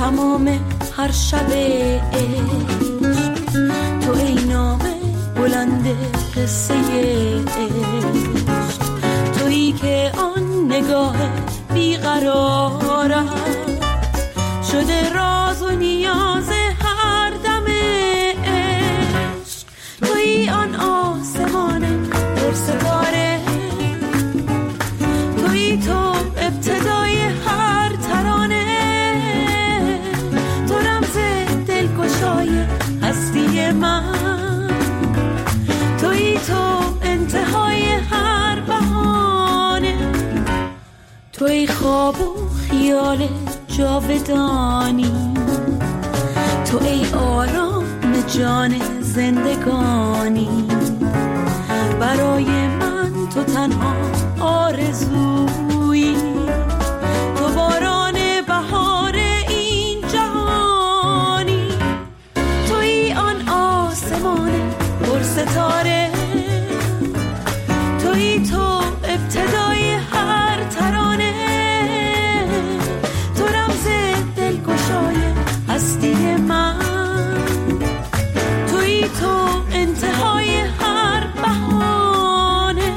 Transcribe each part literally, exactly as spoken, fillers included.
تمام هر شب عشق، تو ای نامه بلند قصه عشق، تویی که آن نگاه بیقرارم شده راز و نیاز هر دم عشق، تویی آن آسمان پر ستاره، تویی تو ابتدای هر ترانه، تو رمز دلگشای هستی من، تویی تو انتهای هر بهانه، تویی خواب و خیال جاودانی، تو ای آرام جان زندگانی، برای من تو تنها آرزویی، تو باران بهار این جهانی، تویی آن آسمان پر ستاره، تویی تو ابتدای هر ترانه، تو رمز دلگشای هستی من، تویی تو انتهای هر بهانه.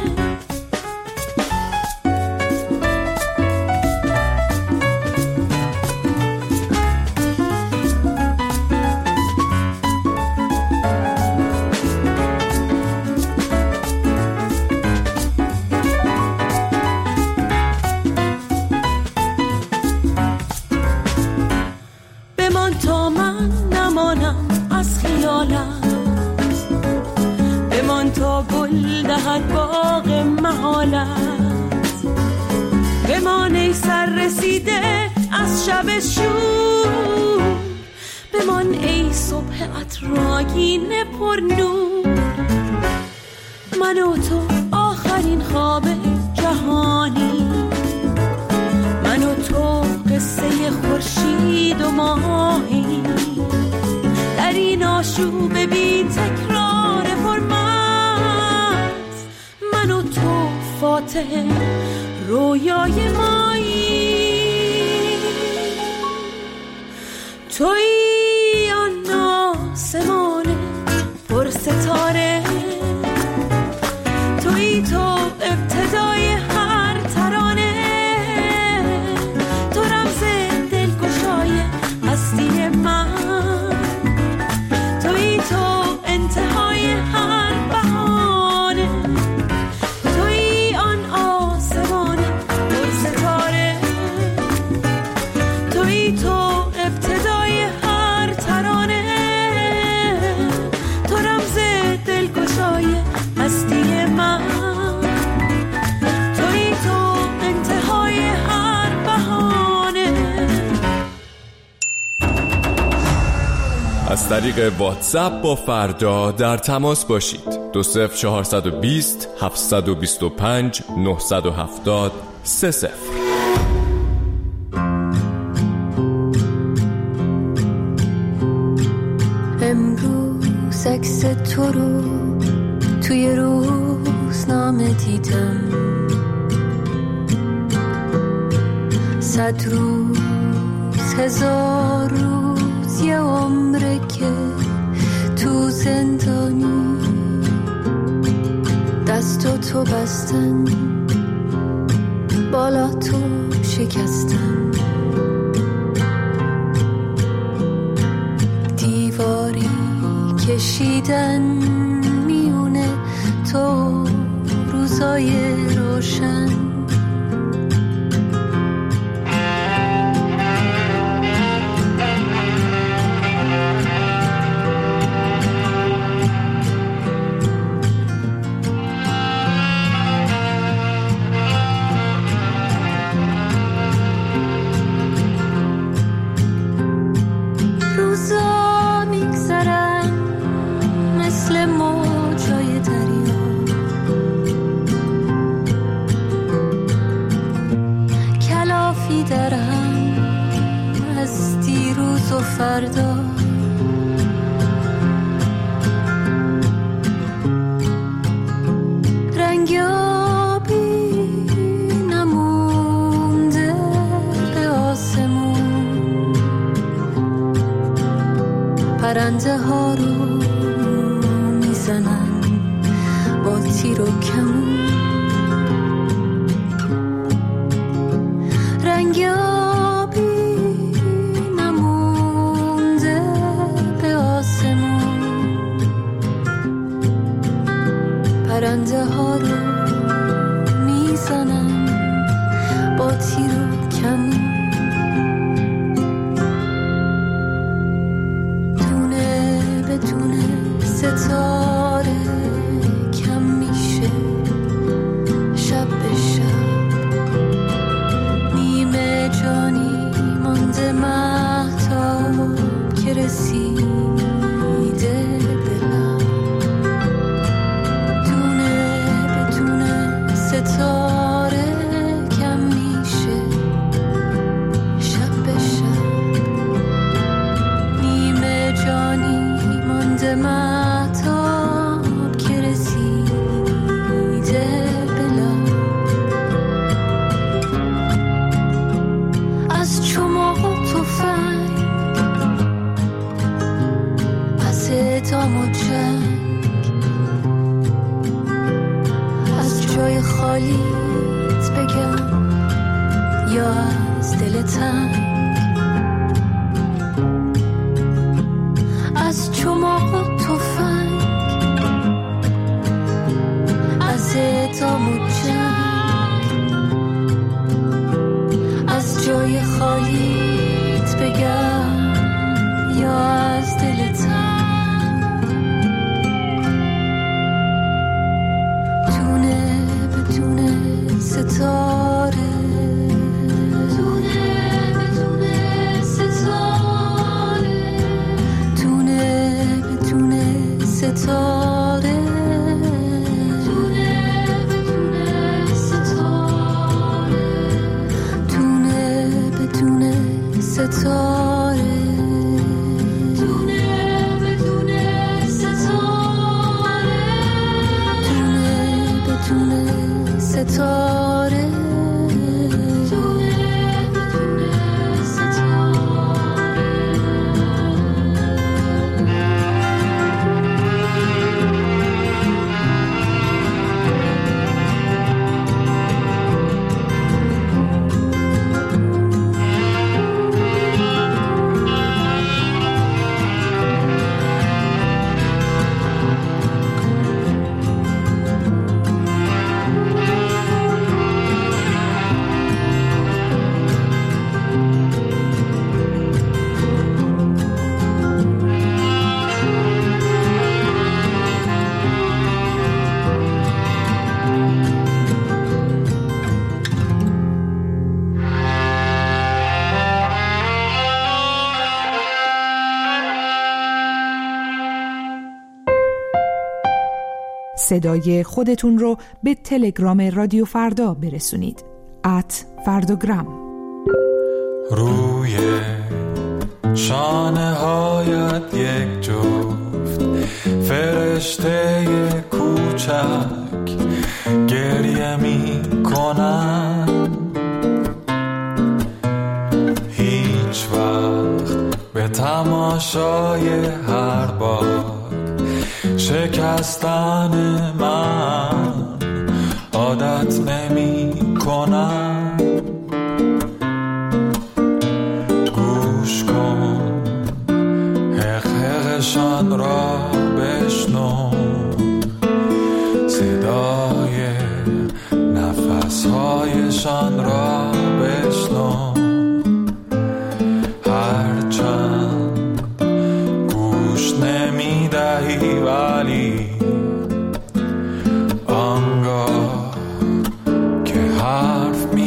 بمان تا من نمانم از خیالت، بمان تا گل دهد باغ محالت، بمان ای سر رسیده از شب شور، بمان ای صبح عطرآگین پر نور، من و تو آخرین خواب جهانی، من و تو قصه خورشید و ماهی، در این آشوب بی تکرار فرمت، من و تو فاتح رویای مایی، تویی آن آسمان پر ستاره، تویی تو ابتدای هر ترانه، تو رمز دلگشای هستی من، تویی تو انتهای هر بهانه، تویی آن آسمان پر ستاره، تویی تو ابتدای هر ترانه، تو رمز دلگشای هستی من، تویی تو انتهای هر بهانه. از طریق واتساپ با فردا در تماس باشید. دو صفر چهارصد و بیست هفتصد و بیست و پنج نهصد و هفتاد سه صفر. امروز عکس تو رو توی روزنامه دیدم، صد روز هزار روز یه عمره که تو زندانی، دستو تو بستن بالا تو شکستن، دیواری کشیدن میونه تو روزای روشن، روزا میگذرن مثل موجای دریا، کلافی درم از دیروز و فردا، رنگ آبی نمونده به آسمون، پرنده ها رو میزنن با تیر و کمون، رنگ آبی نمونده به آسمون، پرنده ها رو میزنن با تیر و کمون. دونه به دونه ستاره کم میشه شب به شب، نیمه جانی مانده مهتاب که رسیده به لب. دونه به دونه ستاره کم میشه شب به شب، نیمه جانی مانده مهتاب که رسیده به لب. از چماق و تفنگ، از اعدام و جنگ، از جای خالیت بگم یا از دل تنگ، از چماق و تفنگ، از اعدام و جنگ، از جای خالیت بگم یا از دل تنگ. دونه به دونه ستاره، دونه به دونه ستاره، دونه به دونه ستاره، دونه به دونه ستاره، دونه به دونه ستاره، دونه به دونه ستاره، دونه به دونه ستاره، دونه به دونه ستاره. صدای خودتون رو به تلگرام رادیو فردا برسونید. ات فرداگرام. روی شانه هایت یک جفت فرشته کوچک گریه می کنن، هیچ وقت به تماشای هر بار شکستن من عادت نمی کنم. گوش کن حق حقشان را بشنو، صدای نفسهایشان را بشنو، هرچند گوش نمی دهی ولی آنگاه که حرف می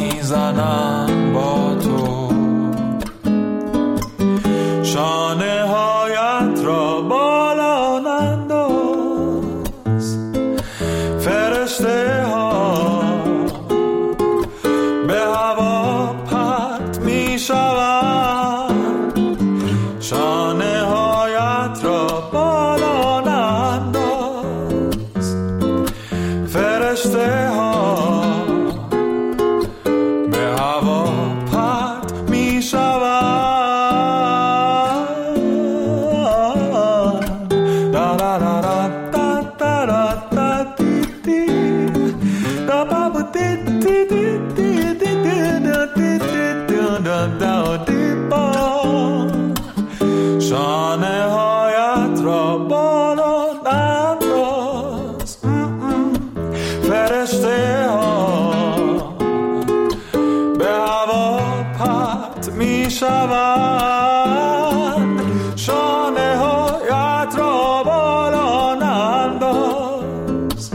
می شود شانه هایت را بالا ننداز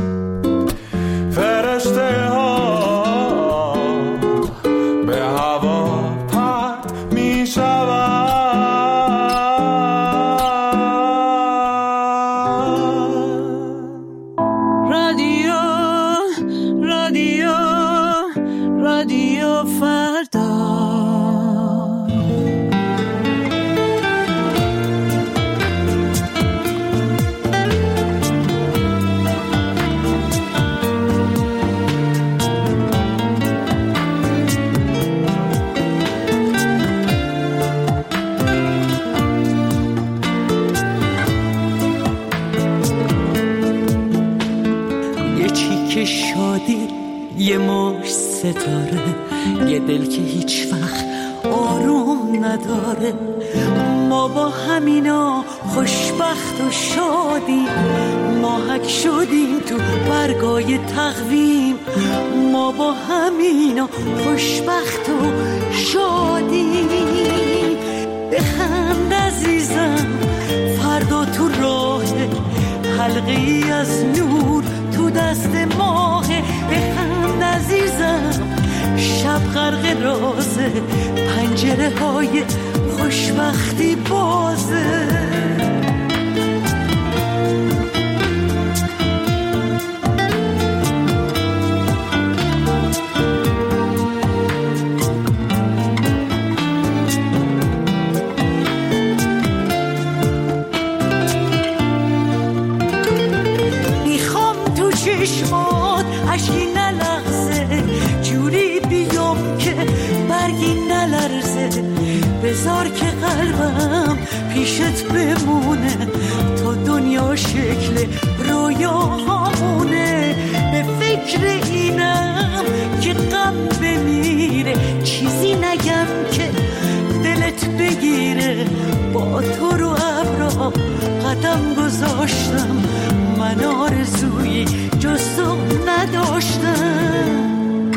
فرشته ها به هوا پرت می شود رادیو رادیو رادیو فردا شادی یه مش ستاره یه دل که هیچ وقت آروم نداره ما با همینا خوشبخت و شادیم ماهک شدیم تو برگای تقویم ما با همینا خوشبخت و شادیم بخند عزیزم فردا تو راه حلقی از نور تو دست ماه بخند عزیزم شب غرق رازه پنجره های خوشبختی بازه چشمات عشقی نلغزه جوری بیام که برگی نلرزه بذار که قلبم پیشت بمونه تا دنیا شکل رویاهامونه به فکر اینم که غم بمیره چیزی نگم که دلت بگیره با تو رو ابرا قدم گذاشتم من آرزویی جز تو نداشتم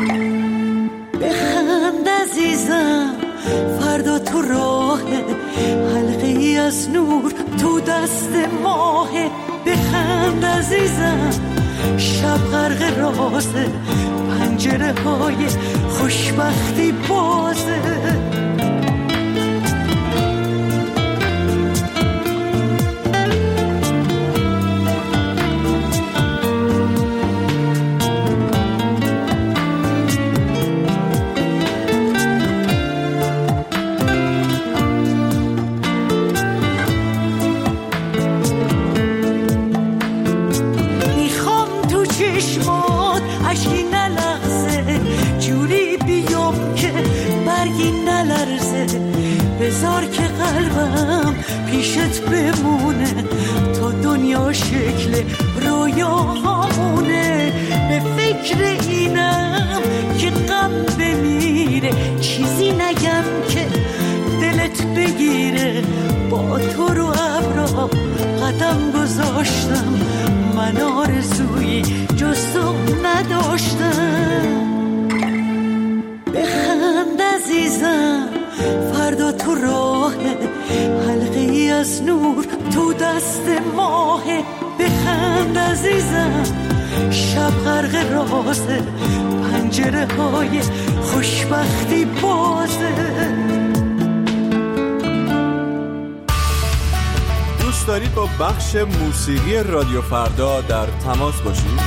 بخند عزیزم فردا تو راه حلقه‌ای از نور تو دست ماه بخند عزیزم شب غرق رازه پنجره های خوشبختی بازه بذار که قلبم پیشت بمونه تا دنیا شکل رویاهامونه به فکر اینم که غم بمیره چیزی نگم که دلت بگیره با تو رو ابرا قدم گذاشتم من آرزویی جز تو نداشتم بخند عزیزم فردا تو راه حلقه‌ای از نور تو دست ماه بخند عزیزم شب غرق رازه پنجره های خوشبختی بازه دوست دارید با بخش موسیقی رادیو فردا در تماس باشید؟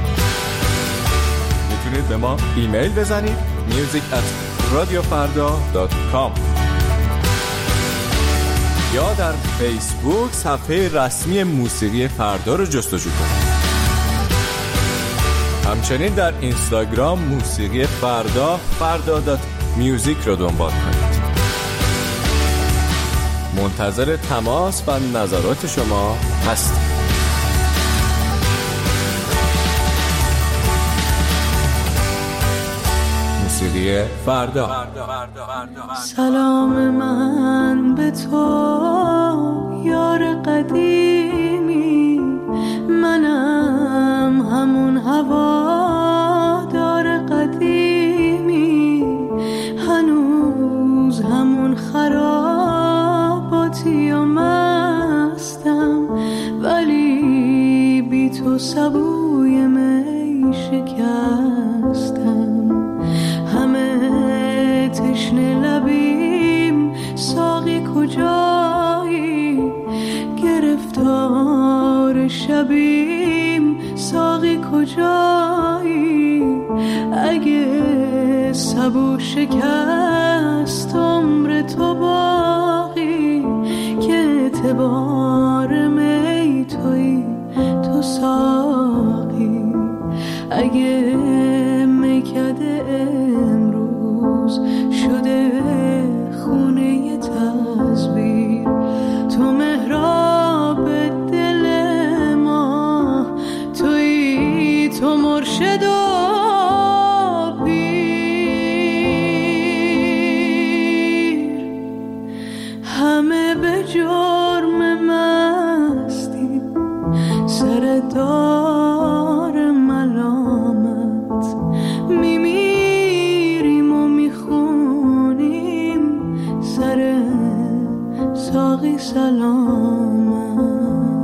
میتونید به ما ایمیل بزنید music at radiofarda dot com یا در فیسبوک صفحه رسمی موسیقی فردا رو جستجو کنید. همچنین در اینستاگرام موسیقی فردا فردا دات میوزیک رو دنبال کنید. منتظر تماس و نظرات شما هستیم. موسیقی فردا. سلام من به تو یار قدیمی، منم همون هوادار قدیمی، هنوز همون خراباتی و مستم، ولی بی تو سبوی می شکستم. همه تشنه لبیم ساقی کجایی، گرفتار شبیم ساقی کجایی. اگه سبو شکست عمر تو باقی، که اعتبار می توی تو ساقی. اگه میکده امروز شده خونه تصویر، تو محراب دل ما توی، تو مرشد و همه به جرم مستی سر دار ملامت. میمیریم و میخونیم سر ساقی سلامت.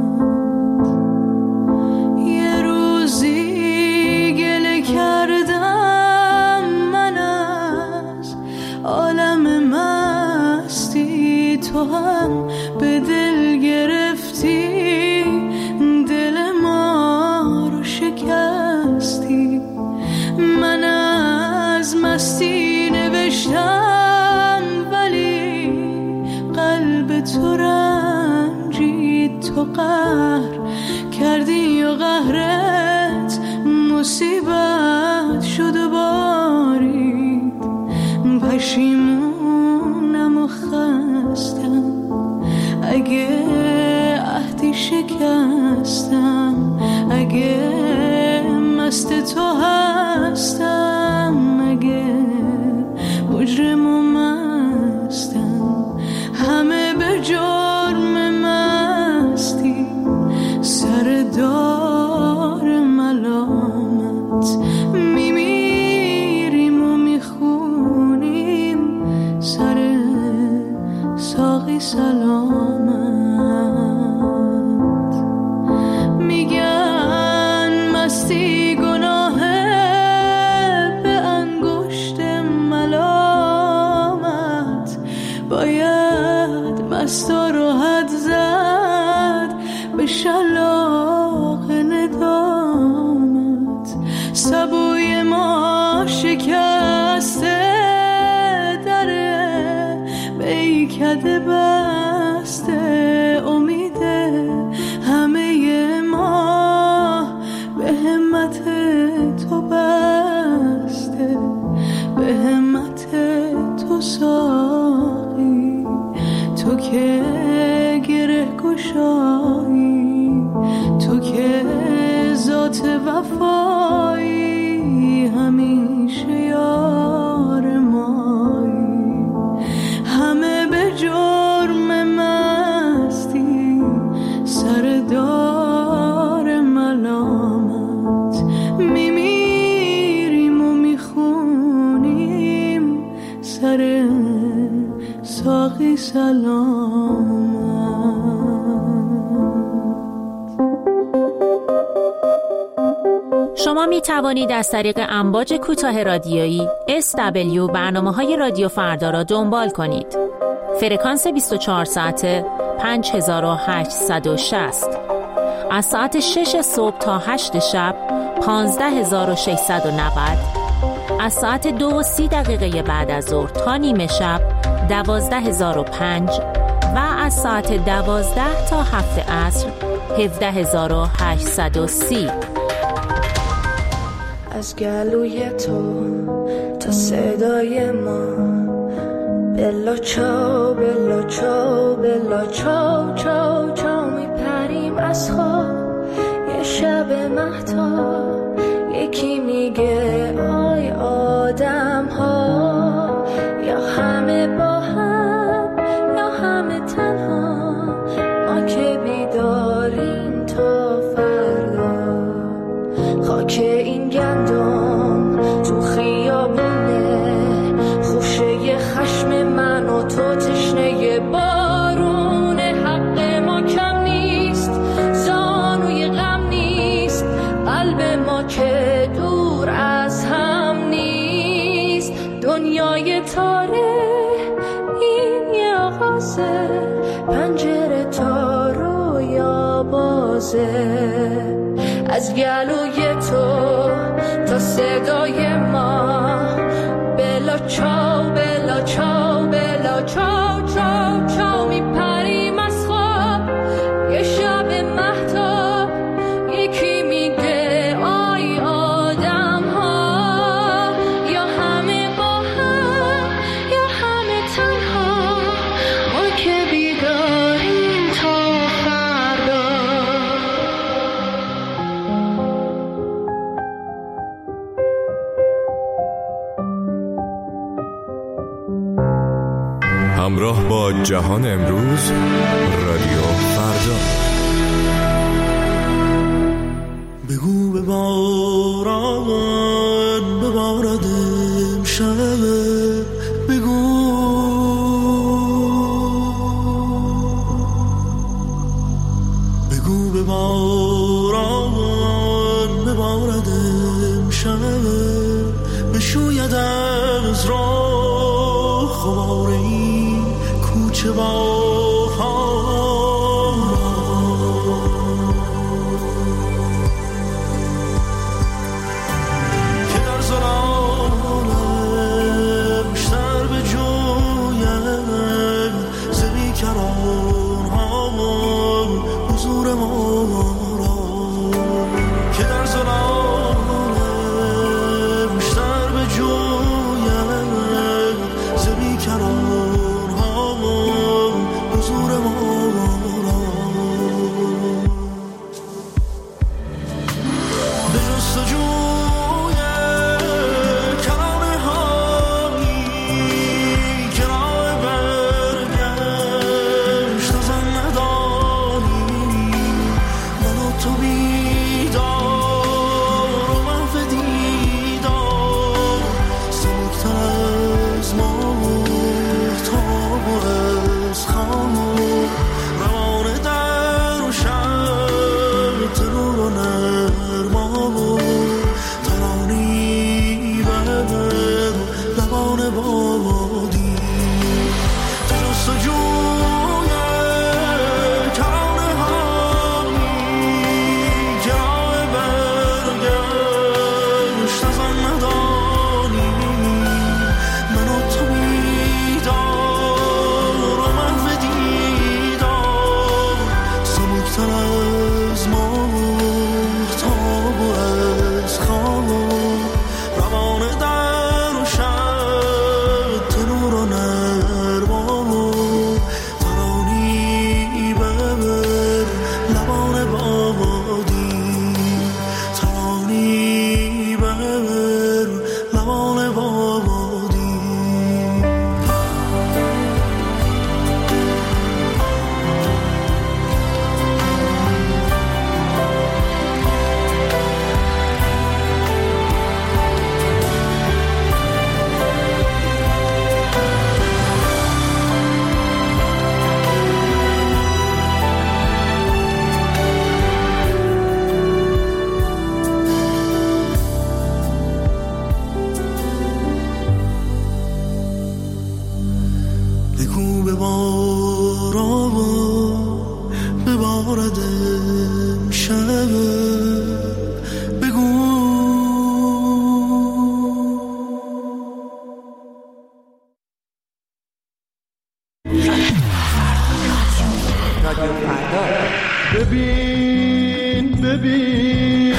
یه روزی گله کردم من از عالم مستی، تو هم به دل گرفتی دل ما رو شکستی. من از مستی نوشتم ولی قلب تو رنجید، تو قهر کردی و قهرت مصیبت شد و بارید. پشیمونم و خستم اگه عهدی شکستم، اگه مست تو هستم، اگه مجرم و مستم. همه به جرم مستی سر دار ملامت. میمیریم و میخونیم سر ساقی سلامت. میگن مستی گناهه به انگشت ملامت، باید مستا رو حد زد به شلاق ندامت. سبوی ما شکسته دره بیکده بسته، امیده همه ما به همت تو بسته، به همت تو ساقی. تو که گره گشایی، تو که ذات وفایی، همیشه یار مایی. همه به جرم مستی سر دار ملامت. میمیریم و میخونیم سر ساقی سلامت. شما می توانید از طریق امواج کوتاه رادیویی اس دبلیو برنامه‌های رادیو فردا را دنبال کنید. فرکانس بیست و چهار ساعته پنج هزار و هشتصد و شصت، از ساعت شش صبح تا هشت شب پانزده هزار و ششصد و نود، از ساعت دو و سی دقیقه بعد از ظهر تا نیمه شب دوازده هزار و پنج و از ساعت دوازده تا هفت عصر هفده هزار و هشتصد و سی. از گلوی تو تا صدای ما، بلا چاو بلا چاو بلا چاو چاو چاو، میپریم از خواب یه شب مهتاب. یکی میگه آی آدم ها، یا همه با هم یا همه تنها، ما که بیداریم تا فردا. خاک این گندم تو خیابونه، خوشه خشم من و تو بازه، پنجره تا رویا بازه. از گلوی تو تا صدای ما، بلا چاو بلا چاو بلا چاو چاو چاو میپریم از خواب. یه شب مهتاب یکی میگه آی آدم ها، یا همه با هم یا همه تنها، ما که بیداریم تا فردا. همراه با جهان امروز، رادیو فردا. بگو به باران ببارد امشب، بگو بگو به باران ببارد امشب، بشوید از راه خبار این کوچه با ببین ببین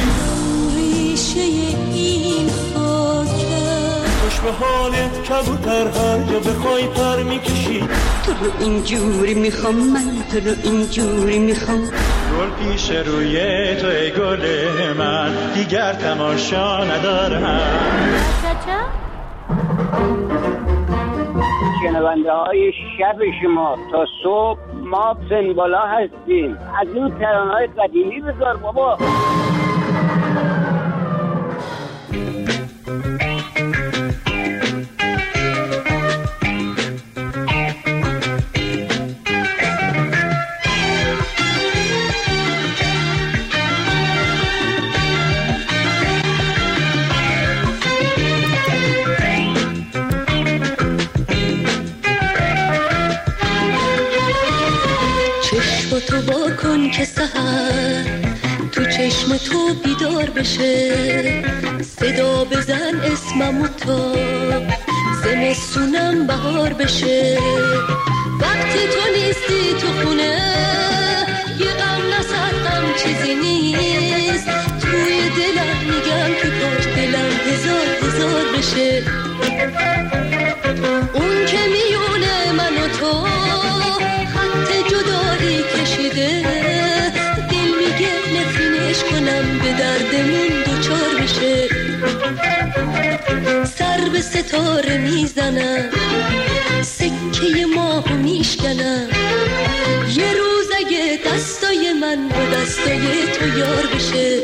ریشه این خاکه، خوش به حالت کبوتر هر جا بخوای پر میکشی. تو رو اینجوری میخوام، من تو رو اینجوری میخوام. گل پیش روی تو ای گل من، دیگر تماشا ندارم. شنونده های شب شما تا صبح ما سنبالا هستیم. از این ترانه‌های قدیمی بذار بابا. کن که سحر تو چشم تو بیدار بشه، صدا بزن اسممو تا زمستونم بهار بشه. وقتی تو نیستی تو خونه یه غم نصد غم چیزی نیست، توی دلم میگم که کاش دلم هزار هزار بشه. اون که میونه من و تو خط جدایی کشیده، دل میگه نفرینش کنم به دردمون دوچار بشه. سر به ستاره میزنم، سکه ماهو میشکنم، یه روز اگه دستای من با دستای تو یار بشه.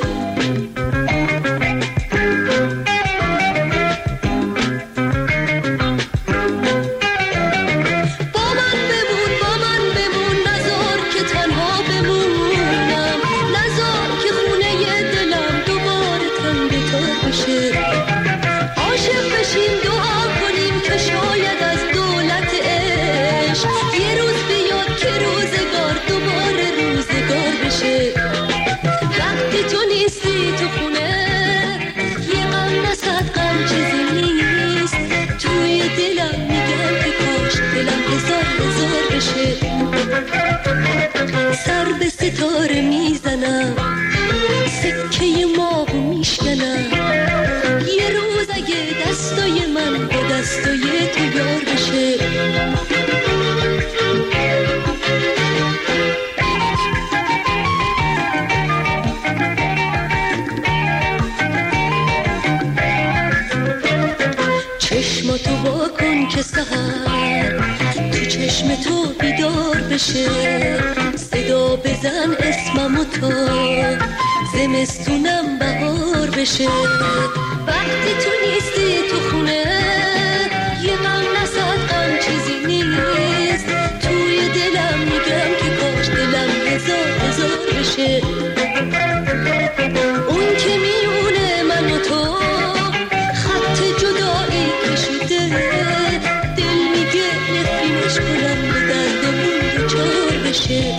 سر به ستاره میزنم، سکه ماهو میشکنم، یه روز اگه دستای من با دستای تو یار بشه. چشماتو با کن که سحر تو چشم تو بیدار بشه، صدا بزن اسممو تا زمستونم بهار بشه. وقتی تو نیستی تو خونه یه غم نصد غم چیزی نیست، توی دلم میگم که کاش دلم هزار هزار بشه. اون که میونه من و تو خط جدایی کشیده، دل میگه نفرینش کنم به دردمون دوچار بشه.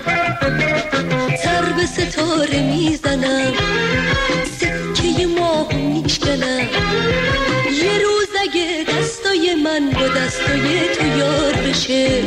سر به ستاره میزنم، سکه ماهو میشکنم، یه روز اگه دستای من با دستای تو یار بشه.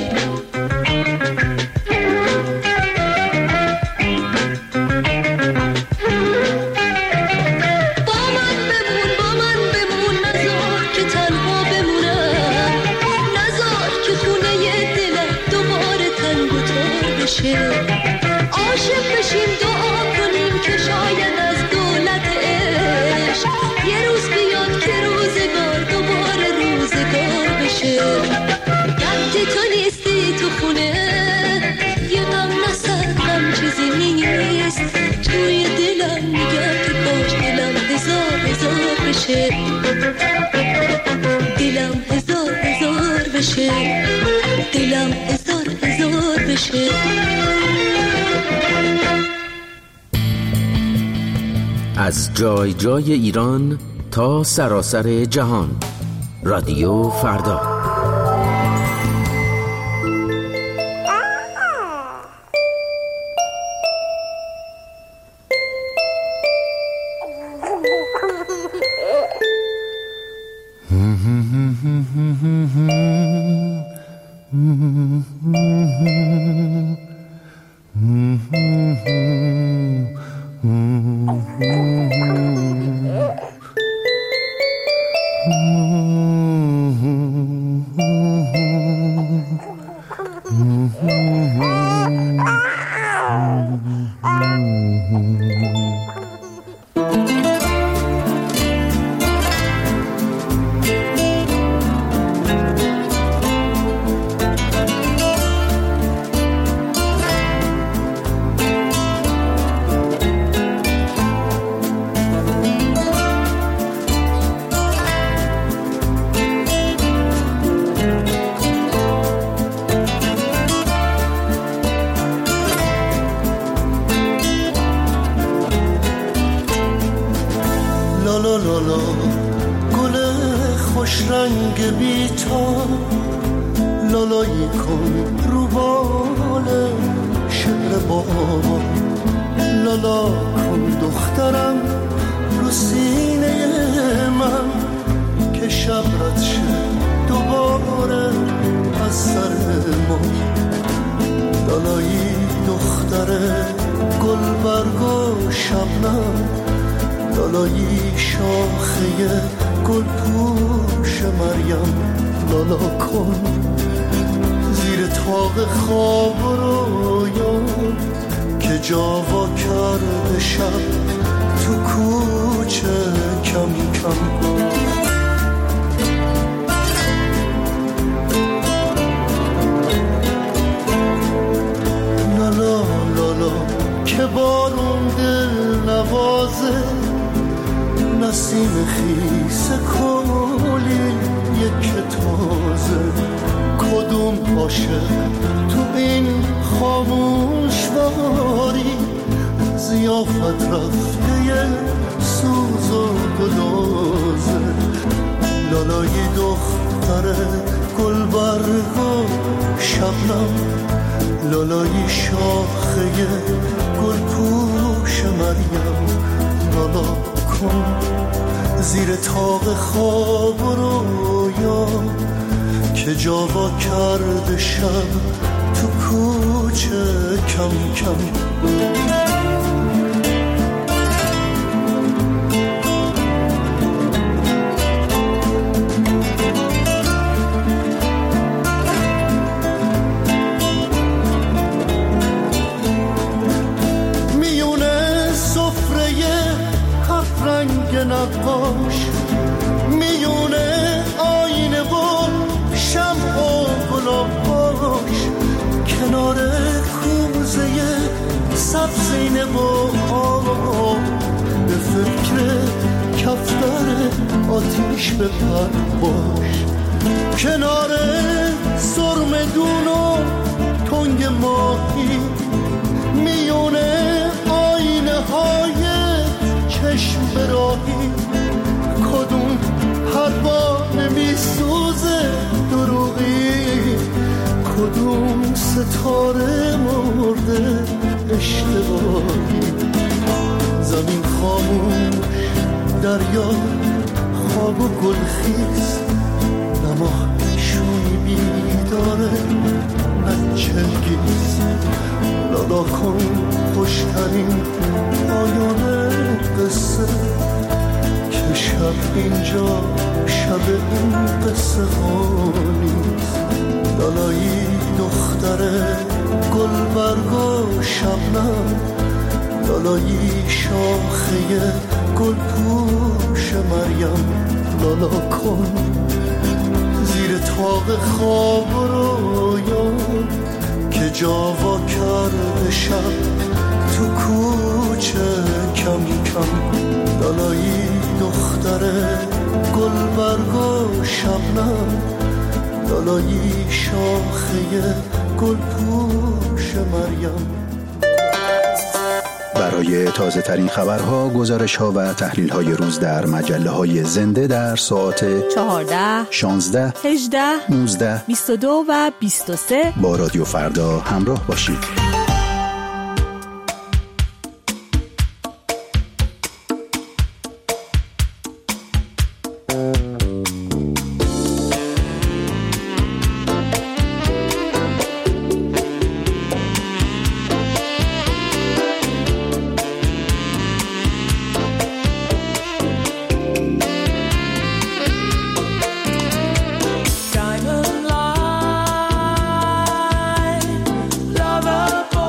عاشق بشیم دعا کنیم که شاید از دولت عشق یه روز بیاد که روزگار دوباره روزگار بشه. وقتی تو نیستی تو خونه یه غم نصد غم چیزی نیست، توی دلم میگم که کاش دلم هزار هزار بشه. دلم هزار هزار بشه، دلم هزار هزار بشه. از جای جای ایران تا سراسر جهان، رادیو فردا. شعر بابا. لالا کن دخترم رو سینه من که شب رد شه دوباره از سر ما. لالایی دختر گل برگ و شبنم، لالایی شاخه گل پوش مریم. لالا کن زیر طاق خواب رویان که جاوا کرده شب تو کوچه کم کم. لالا لالا که بارون دل نوازه، نسیم خیس کلی یک تازه. کدوم عاشق تو این خاموش باری ضیافت رفته یه سوز و گدازه. لالای دختر گل برگ و شبنم، لالای شاخه گل پوش مریم. لالا کن زیر طاق خواب و رویا که جاوا کرده شب تو کوچه کم کم. نقاش میونه آینه و شمع و گلاباش، کنار کوزه سبزینه و آب به فکر کفتر آتیش بپر باش. کنار سرمدون و تنگ ماهی میونه آینه های چشم براهی. کدوم پروانه میسوزه دروغی، کدوم ستاره مرده اشتباهی. زمین خاموش، دریا خواب و گلخیز، نماه شوی بیداره نه چلگیز. لالا کن خوشترین پایان قصه که شب اینجا شب این قصه ها نیست. لالایی دختر گل برگ و شبنم، لالایی شاخه گل پوش مریم. لالا کن زیر طاق خواب و رویان که جاوا کرده شب تو کوچه کم کم. لالایی دختر گل برگ و شبنم، لالایی شاخه گل پوش مریم. برای تازه ترین خبرها، گزارش ها و تحلیل های روز در مجله های زنده در ساعت چهارده، شانزده، هجده، نوزده، بیست و دو و بیست و سه با رادیو فردا همراه باشید. Diamond light, lover boy.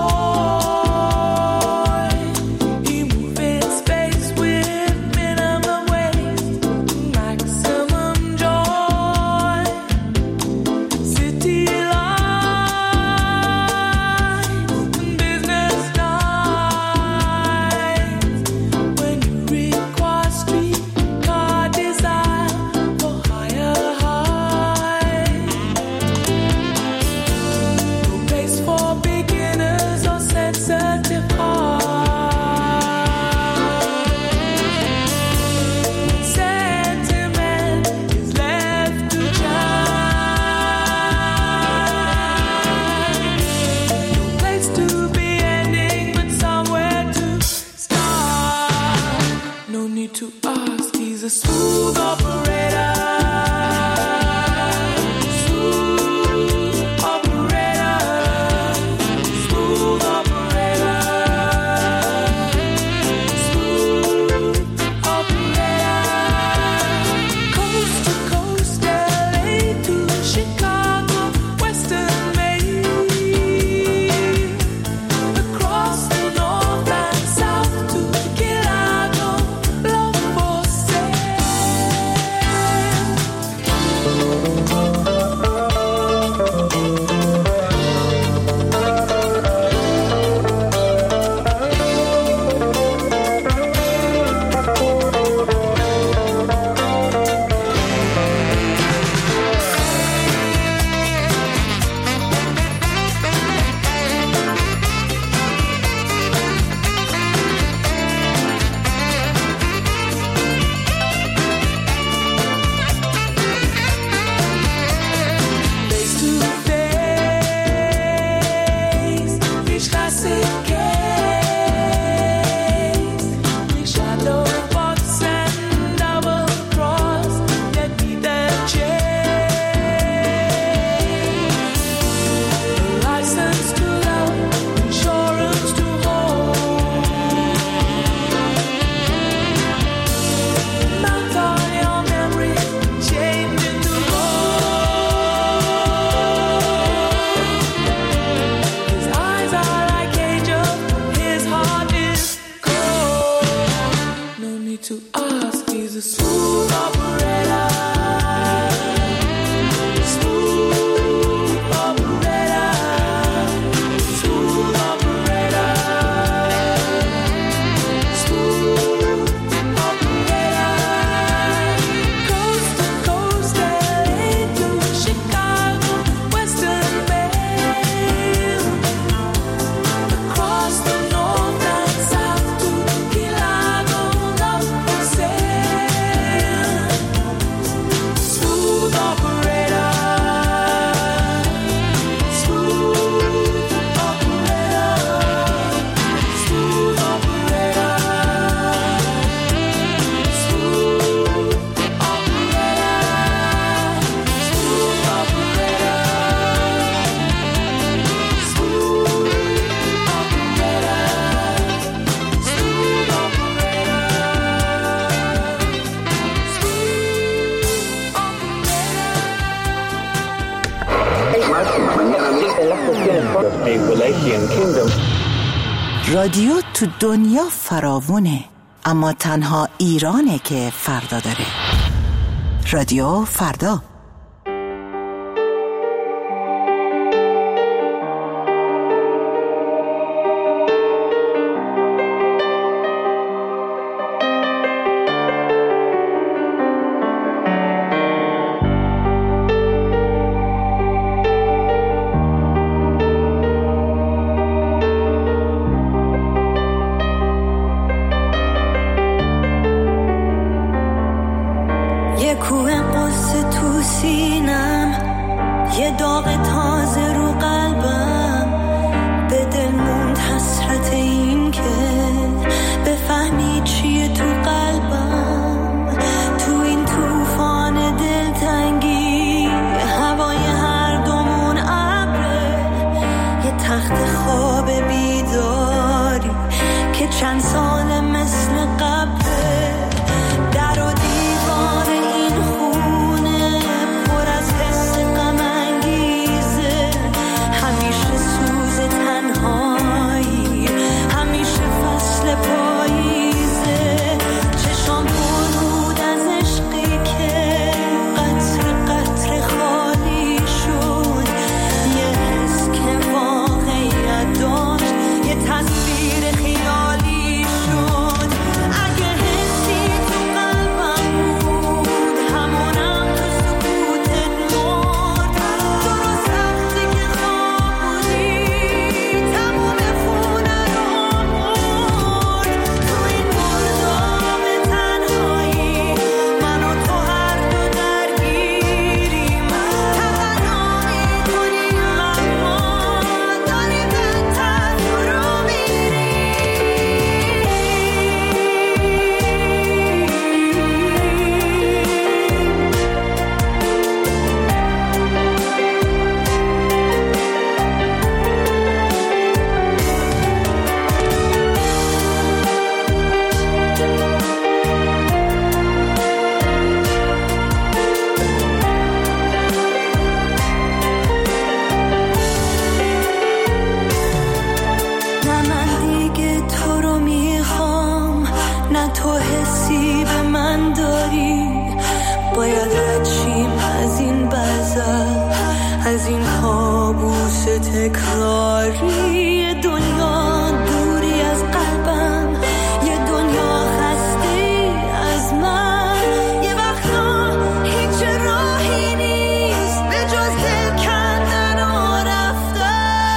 رادیو تو دنیا فراوونه، اما تنها ایرانه که فردا داره. رادیو فردا. یه کوه قصه تو سینم، یه داغ تازه رو قلبم، به دل موند حسرت این که بفهمی چیه تو قلبم. تو این طوفان دلتنگی هوای هر دومون ابره، یه تخت خواب بیداری که چند سال مثل قبله. در و دیوار این خونه پر از حس غم انگیزه، همیشه سوز تنهایی، همیشه فصل پاییزه. چشام پر بود از عشقی که قطر قطر خالی شد، یه حس که واقعیت داشت، یه تصویر خیالی شد. اگه حسی تو قلبم بود، همونم تو سکوتت مرد. درست وقتی که خواب بودی، تموم خونه رو مرد. تو این مرداب تنهایی، من و تو هر دو درگیریم. تقنا میکنیم اما داری بدتر فرو میریم. نه من دیگه تو رو میخوام، نه تو حسی به من داری. باید رد شیم از این بزر، از این کابوس تکراری. یه دنیا دوری از قلبم، یه دنیا خسته از من. یه وقتا هیچ راهی نیست به جز دل کندن و رفتن.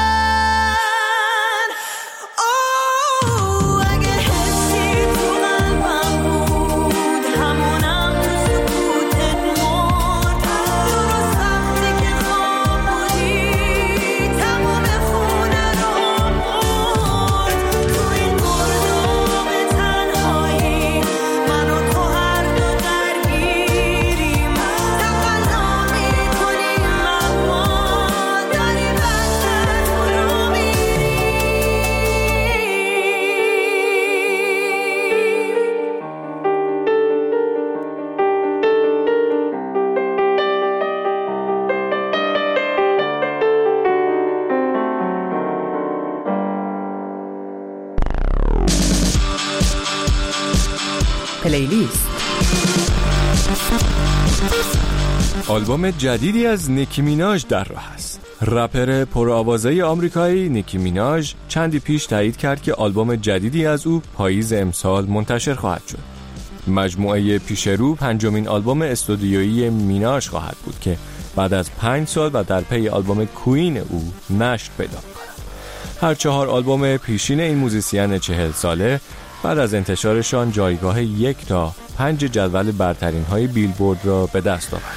اوه اگه حسی تو قلبم بود، همونم تو سکوتت مرد. درست وقتی که خواب بودی، تموم خونه رو مرد. تو این مرداب تنهایی، من و تو هر دو درگیریم. تقنا میکنیم اما داری بدتر فرو میریم. پلیلیست. آلبوم جدیدی از نیکی میناژ در راه است. رپر پرآوازه آمریکایی نیکی میناژ چندی پیش تایید کرد که آلبوم جدیدی از او پاییز امسال منتشر خواهد شد. مجموعه پیش رو پنجمین آلبوم استودیویی میناژ خواهد بود که بعد از پنج سال و در پی آلبوم کوین او نشر پیدا می‌کند. هر چهار آلبوم پیشین این موزیسین چهل ساله بعد از انتشارشان جایگاه یک تا پنج جدول برترین های بیلبورد را به دست آورد.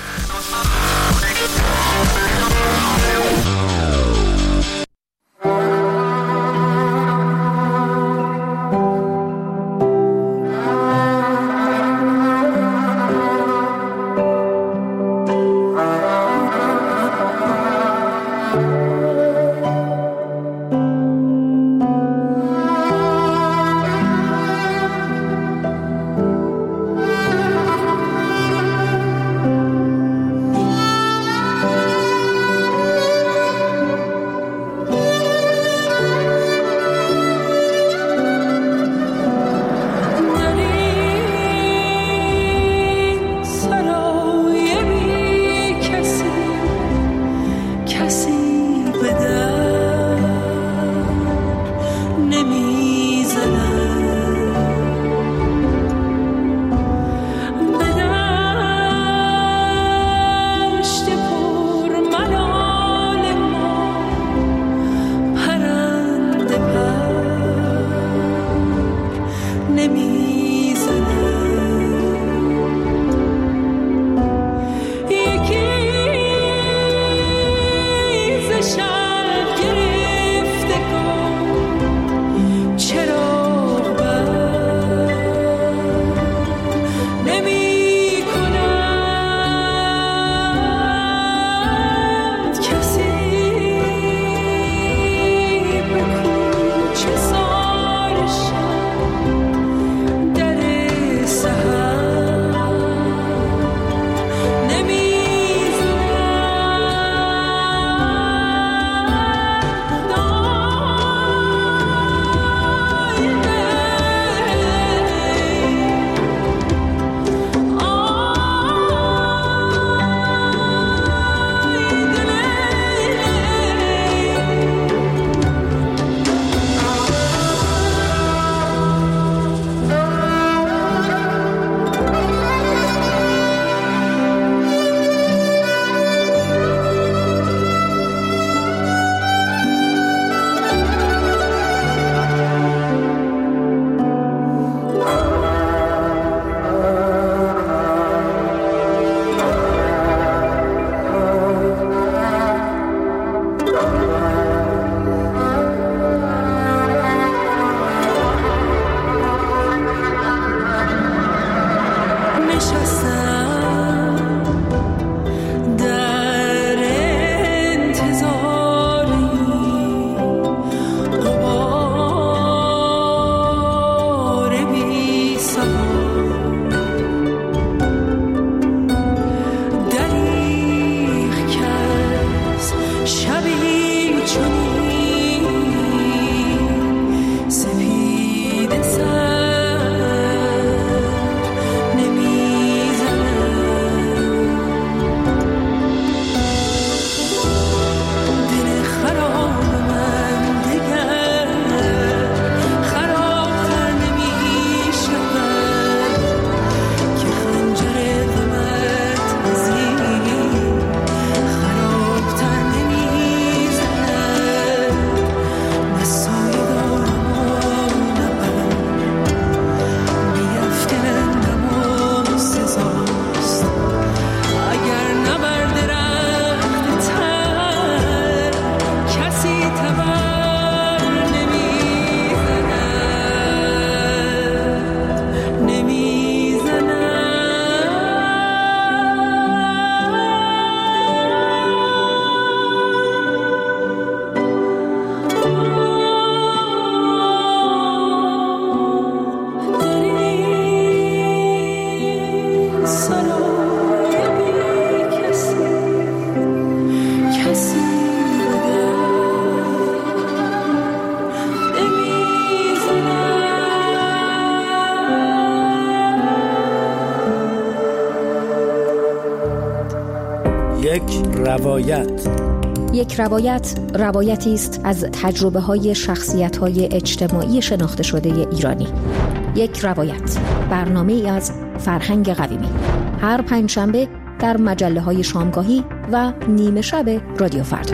یک روایت. یک روایت روایتی است از تجربه های شخصیت های اجتماعی شناخته شده ایرانی. یک روایت، برنامه ای از فرهنگ قویمی، هر پنجشنبه در مجله های شامگاهی و نیمه شب رادیو فردا.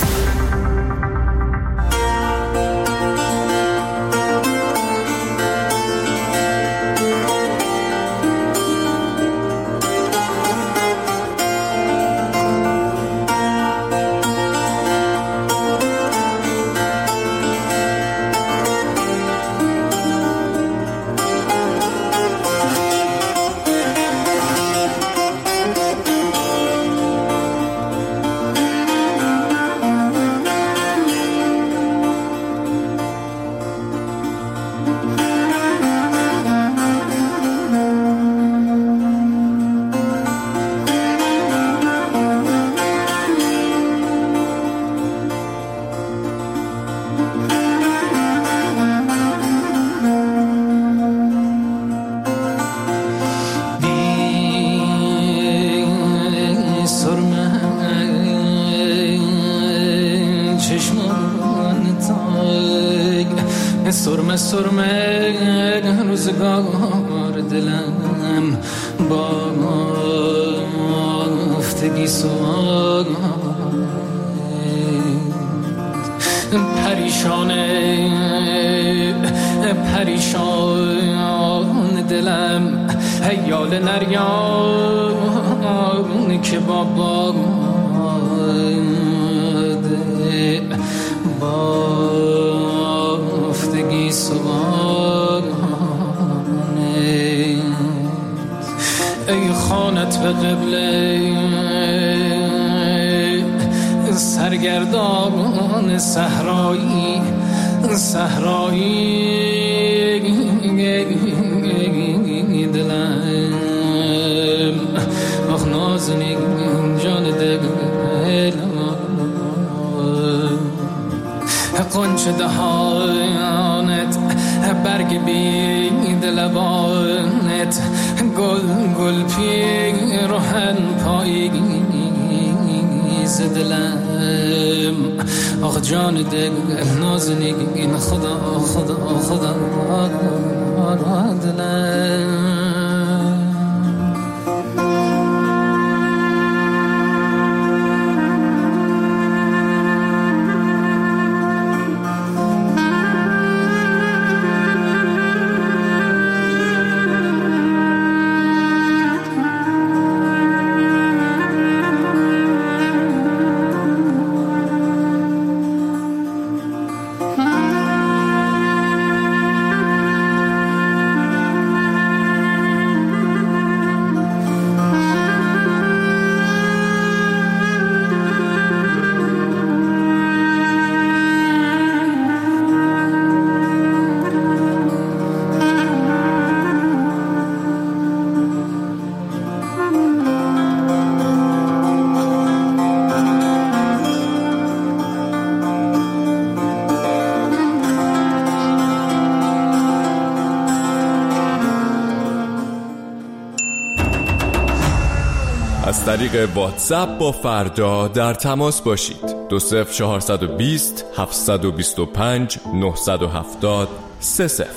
سرمه سرمه روزگار دلم بافتگی سواد پریشانه پریشان دلم هیال نریان که بابا قطب قبله سرگردان صحرایی صحرایی دلم آخ نازنین جان دلم قنچ دهانت برگ بید لبانت گل گل پیرهن پاییز دلم آخ جان دل نازنین خدا خدا خدا دلم. از طریق واتساپ با فردا در تماس باشید. دو صفر چهارصد و بیست هفتصد و بیست و پنج نهصد و هفتاد سه صفر.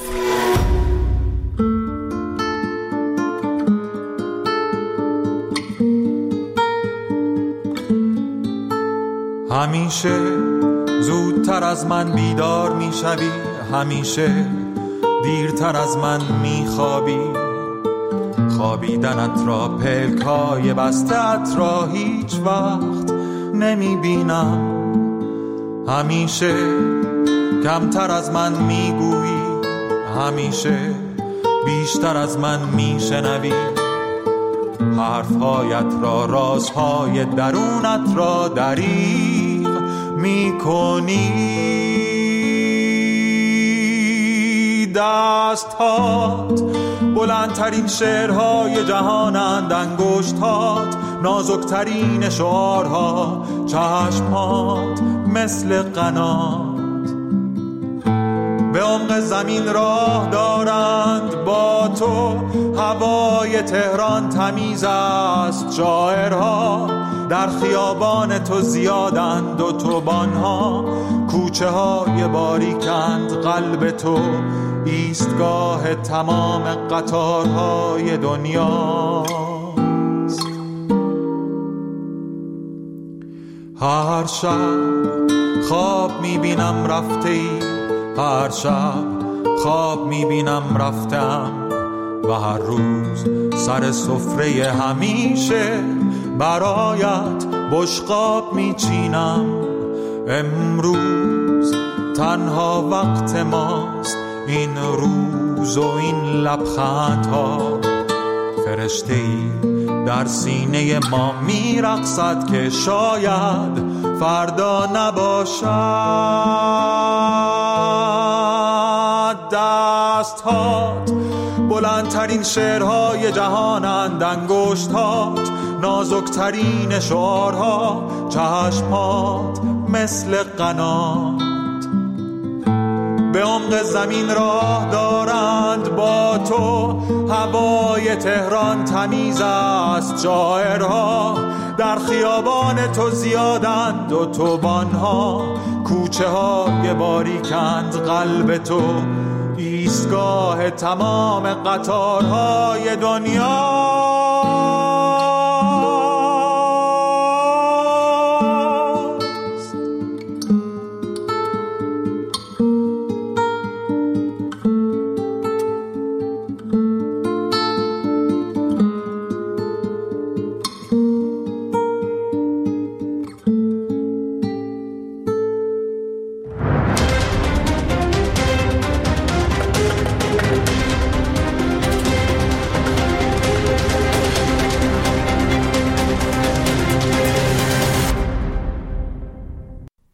همیشه زودتر از من بیدار میشوی، همیشه دیرتر از من میخوابی، خوابیدنت را پلکای بستت را هیچ وقت نمیبینم. همیشه کمتر از من میگویی، همیشه بیشتر از من میشنوی، حرفهایت را رازهای درونت را دریغ میکنی. دستهات بلندترین شعرهای جهانند، انگشتات نازکترین شعارها، چشمات مثل قنات به عمق زمین راه دارند. با تو هوای تهران تمیز است، شاعرها در خیابان تو زیادند، اتوبان‌ها کوچه های باریکند، قلب تو ایستگاه تمام قطارهای دنیاست. هر شب خواب میبینم رفته ای، هر شب خواب میبینم رفتم، و هر روز سر سفره همیشه برایت بشقاب میچینم. امروز تنها وقت ماست، این روز و این لبخندها، فرشته‌ای در سینه ما میرقصد که شاید فردا نباشد. دستهات بلندترین شعرهای جهانند، انگشتات نازکترین شعارها، چشمات مثل قنات به عمق زمین راه دارند. با تو هوای تهران تمیز است، شاعرها در خیابان تو زیادند، اتوبان‌ها کوچه های باریکند، قلب تو ایستگاه تمام قطارهای دنیا.